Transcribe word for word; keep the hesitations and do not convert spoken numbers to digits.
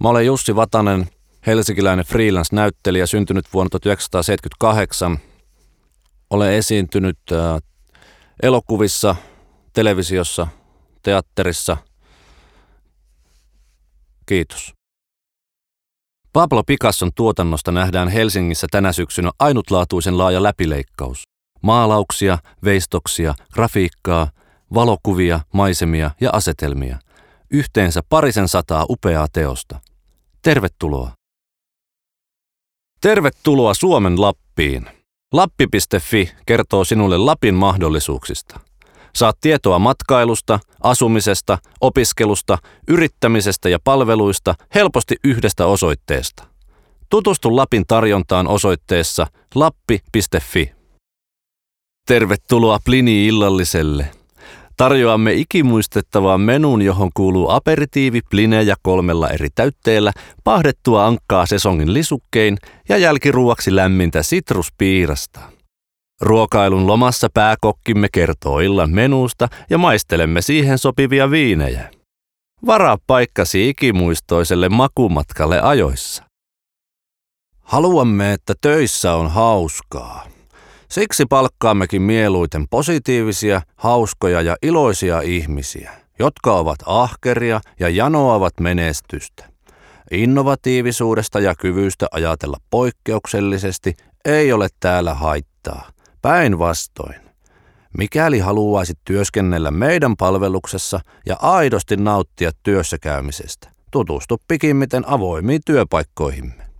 Mä olen Jussi Vatanen, helsinkiläinen freelance-näyttelijä, syntynyt vuonna tuhatyhdeksänsataaseitsemänkymmentäkahdeksan. Olen esiintynyt äh, elokuvissa, televisiossa, teatterissa. Kiitos. Pablo Picasson tuotannosta nähdään Helsingissä tänä syksynä ainutlaatuisen laaja läpileikkaus. Maalauksia, veistoksia, grafiikkaa, valokuvia, maisemia ja asetelmia. Yhteensä parisen sataa upeaa teosta. Tervetuloa. Tervetuloa Suomen Lappiin. Lappi piste fi kertoo sinulle Lapin mahdollisuuksista. Saat tietoa matkailusta, asumisesta, opiskelusta, yrittämisestä ja palveluista helposti yhdestä osoitteesta. Tutustu Lapin tarjontaan osoitteessa lappi piste fi. Tervetuloa Plini-illalliselle. Tarjoamme ikimuistettavaan menun, johon kuuluu aperitiivi, plinejä kolmella eri täytteellä, pahdettua ankkaa sesongin lisukkein ja jälkiruuaksi lämmintä sitruspiirasta. Ruokailun lomassa pääkokkimme kertoo illan menusta ja maistelemme siihen sopivia viinejä. Varaa paikkasi ikimuistoiselle makumatkalle ajoissa. Haluamme, että töissä on hauskaa. Siksi palkkaammekin mieluiten positiivisia, hauskoja ja iloisia ihmisiä, jotka ovat ahkeria ja janoavat menestystä. Innovatiivisuudesta ja kyvystä ajatella poikkeuksellisesti ei ole täällä haittaa. Päinvastoin. Mikäli haluaisit työskennellä meidän palveluksessa ja aidosti nauttia työssäkäymisestä, tutustu pikimmiten avoimiin työpaikkoihimme.